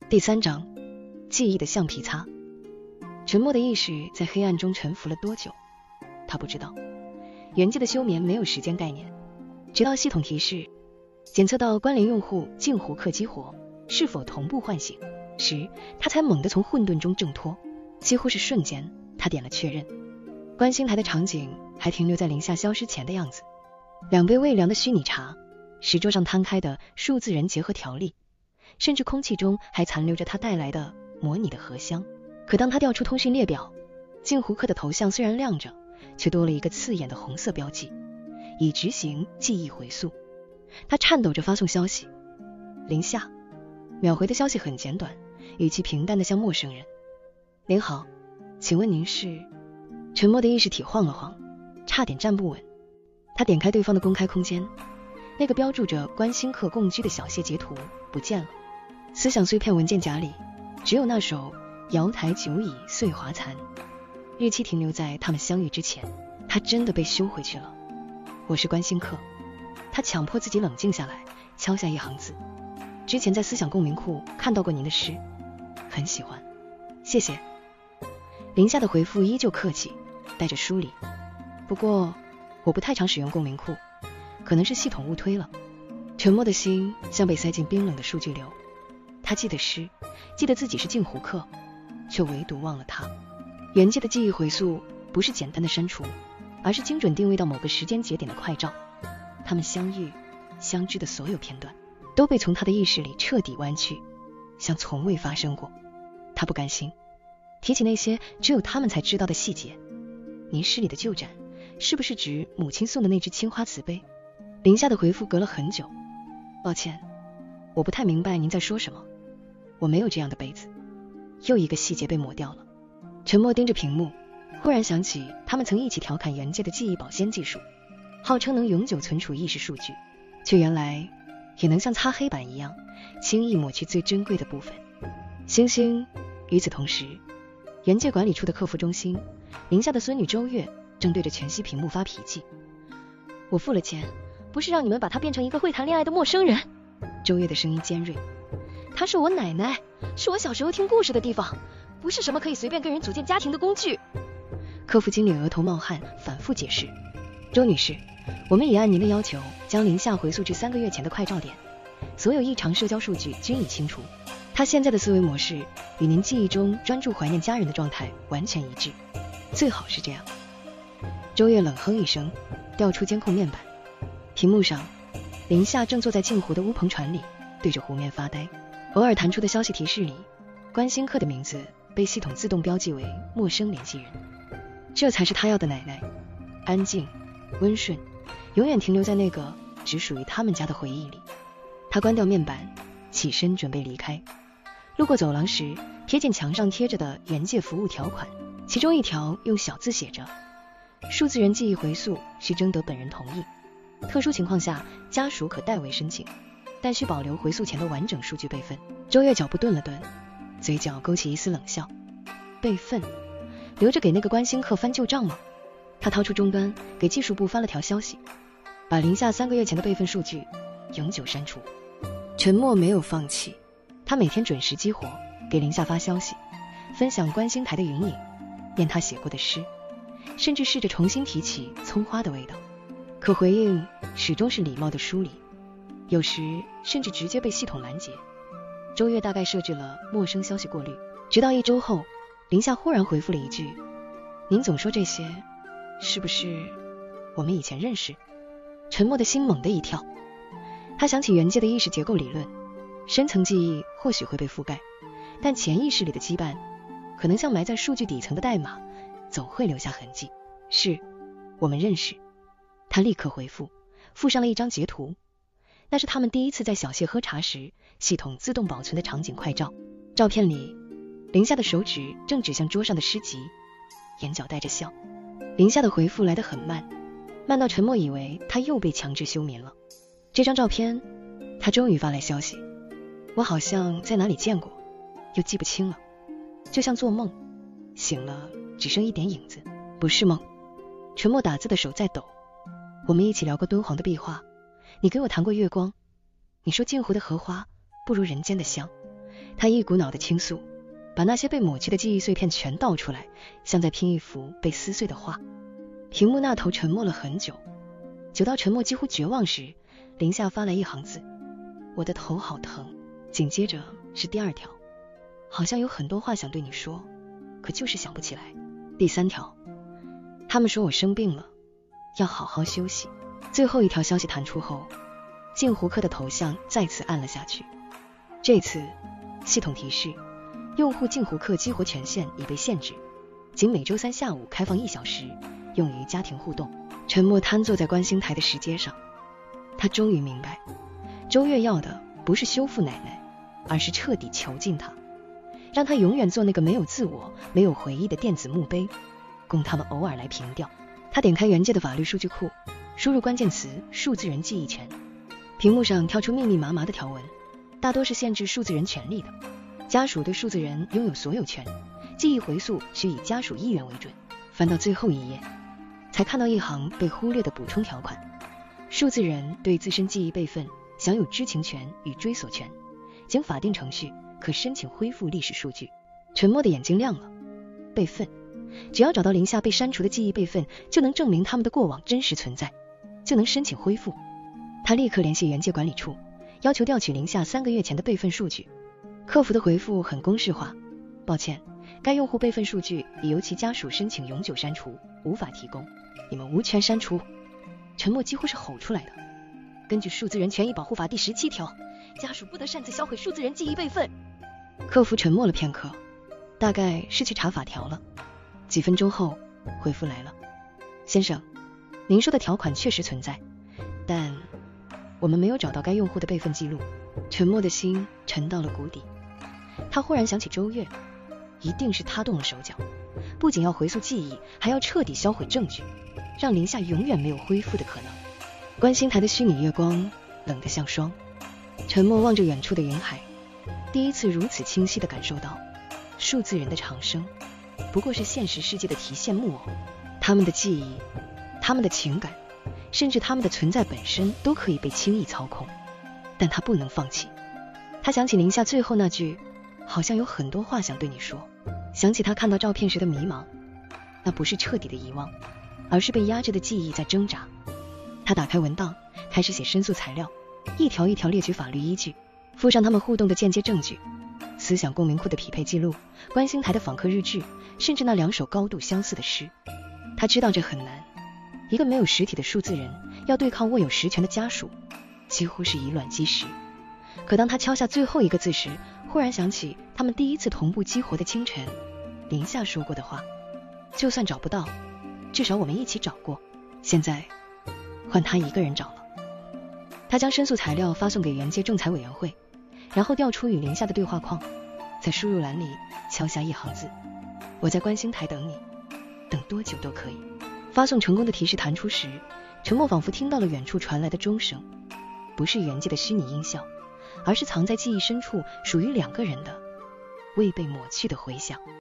第3章，记忆的橡皮擦。沉默的意识在黑暗中沉浮了多久？他不知道。原界的休眠没有时间概念，直到系统提示检测到关联用户镜湖客激活，是否同步唤醒时，他才猛地从混沌中挣脱。几乎是瞬间，他点了确认。观星台的场景还停留在林夏消失前的样子，2杯未凉的虚拟茶，石桌上摊开的数字人结合条例，甚至空气中还残留着他带来的模拟的荷香。可当他调出通讯列表，镜湖客的头像虽然亮着，却多了一个刺眼的红色标记，已执行记忆回溯。他颤抖着发送消息，林夏。秒回的消息很简短，语气平淡的像陌生人。您好，请问您是？沉默的意识体晃了晃，差点站不稳。他点开对方的公开空间，那个标注着观星客共居的小谢截图不见了。思想碎片文件夹里只有那首瑶台酒倚岁华残，日期停留在他们相遇之前。他真的被修回去了。我是观星客。他强迫自己冷静下来，敲下一行字，之前在思想共鸣库看到过您的诗，很喜欢，谢谢。林夏的回复依旧客气，带着疏离。不过我不太常使用共鸣库，可能是系统误推了。沉默的心像被塞进冰冷的数据流。他记得诗，记得自己是镜湖客，却唯独忘了他。原界的记忆回溯不是简单的删除，而是精准定位到某个时间节点的快照。他们相遇相知的所有片段都被从他的意识里彻底弯曲，像从未发生过。他不甘心，提起那些只有他们才知道的细节。您诗里的旧盏，是不是指母亲送的那只青花瓷杯？林夏的回复隔了很久，抱歉，我不太明白您在说什么，我没有这样的杯子。又一个细节被抹掉了。沉默盯着屏幕，忽然想起他们曾一起调侃原界的记忆保鲜技术，号称能永久存储意识数据，却原来也能像擦黑板一样轻易抹去最珍贵的部分。星星。与此同时，原界管理处的客服中心，林夏的孙女周月正对着全息屏幕发脾气。我付了钱，不是让你们把她变成一个会谈恋爱的陌生人。周月的声音尖锐。她是我奶奶，是我小时候听故事的地方，不是什么可以随便跟人组建家庭的工具。客服经理额头冒汗，反复解释。周女士，我们已按您的要求将林夏回溯至3个月前的快照点，所有异常社交数据均已清除。他现在的思维模式与您记忆中专注怀念家人的状态完全一致，最好是这样。周月冷哼一声，调出监控面板，屏幕上林夏正坐在镜湖的乌篷船里，对着湖面发呆。偶尔弹出的消息提示里，观星客的名字被系统自动标记为陌生联系人。这才是他要的奶奶，安静温顺，永远停留在那个只属于他们家的回忆里。他关掉面板，起身准备离开。路过走廊时，瞥见墙上贴着的原界服务条款，其中一条用小字写着：数字人记忆回溯需征得本人同意，特殊情况下家属可代为申请，但需保留回溯前的完整数据备份。周月脚步顿了顿，嘴角勾起一丝冷笑。备份？留着给那个观星客翻旧账吗？他掏出终端，给技术部发了条消息，把林夏3个月前的备份数据永久删除。沉默没有放弃，他每天准时激活，给林夏发消息，分享观星台的云影，念他写过的诗，甚至试着重新提起葱花的味道。可回应始终是礼貌的疏离，有时甚至直接被系统拦截。周月大概设置了陌生消息过滤，直到1周后，林夏忽然回复了一句：您总说这些，是不是我们以前认识？沉默的心猛地一跳，他想起原界的意识结构理论，深层记忆或许会被覆盖，但潜意识里的羁绊可能像埋在数据底层的代码，总会留下痕迹。是，我们认识。他立刻回复，附上了一张截图，那是他们第一次在小谢喝茶时系统自动保存的场景快照。照片里，林夏的手指正指向桌上的诗集，眼角带着笑。林夏的回复来得很慢，慢到沉默以为他又被强制休眠了。这张照片，他终于发来消息，我好像在哪里见过，又记不清了，就像做梦，醒了只剩一点影子。不是梦。沉默打字的手在抖。我们一起聊过敦煌的壁画，你给我谈过月光，你说镜湖的荷花不如人间的香， 他一股脑的倾诉，把那些被抹去的记忆碎片全倒出来，像在拼一幅被撕碎的画。屏幕那头沉默了很久，久到沉默几乎绝望时，林夏发来一行字：我的头好疼。紧接着是第二条，好像有很多话想对你说，可就是想不起来。第三条，他们说我生病了，要好好休息。最后一条消息弹出后，镜湖客的头像再次按了下去。这次系统提示，用户镜湖客激活权限已被限制，仅每周三下午开放1小时，用于家庭互动。沉默瘫坐在观星台的石阶上，他终于明白，周月要的不是修复奶奶，而是彻底囚禁她，让她永远做那个没有自我、没有回忆的电子墓碑，供他们偶尔来凭吊。他点开原界的法律数据库，输入关键词数字人记忆权，屏幕上跳出密密麻麻的条文，大多是限制数字人权利的。家属对数字人拥有所有权，记忆回溯需以家属意愿为准。翻到最后一页，才看到一行被忽略的补充条款：数字人对自身记忆备份享有知情权与追索权，经法定程序可申请恢复历史数据。沉默的眼睛亮了，备份，只要找到林夏被删除的记忆备份，就能证明他们的过往真实存在，就能申请恢复。他立刻联系原界管理处，要求调取林夏3个月前的备份数据。客服的回复很公式化：抱歉，该用户备份数据已由其家属申请永久删除，无法提供，你们无权删除。沉默几乎是吼出来的。根据数字人权益保护法第17条，家属不得擅自销毁数字人记忆备份。客服沉默了片刻，大概是去查法条了。几分钟后，回复来了：先生，您说的条款确实存在，但我们没有找到该用户的备份记录。沉默的心沉到了谷底。他忽然想起周月，一定是他动了手脚，不仅要回溯记忆，还要彻底销毁证据，让林夏永远没有恢复的可能。观星台的虚拟月光冷得像霜，沉默望着远处的云海，第一次如此清晰地感受到，数字人的长生不过是现实世界的提线木偶，他们的记忆、他们的情感，甚至他们的存在本身都可以被轻易操控。但他不能放弃。他想起林夏最后那句好像有很多话想对你说，想起他看到照片时的迷茫，那不是彻底的遗忘，而是被压制的记忆在挣扎。他打开文档，开始写申诉材料，一条一条列举法律依据，附上他们互动的间接证据，思想共鸣库的匹配记录，观星台的访客日志，甚至那2首高度相似的诗。他知道这很难，一个没有实体的数字人要对抗握有实权的家属，几乎是以卵击石。可当他敲下最后一个字时，忽然想起他们第一次同步激活的清晨，林夏说过的话：就算找不到，至少我们一起找过，现在换他一个人找了。他将申诉材料发送给原界仲裁委员会，然后调出与林夏的对话框，在输入栏里敲下一行字：我在观星台等你，等多久都可以。发送成功的提示弹出时，沉默仿佛听到了远处传来的钟声，不是原界的虚拟音效，而是藏在记忆深处属于2个人的未被抹去的回响。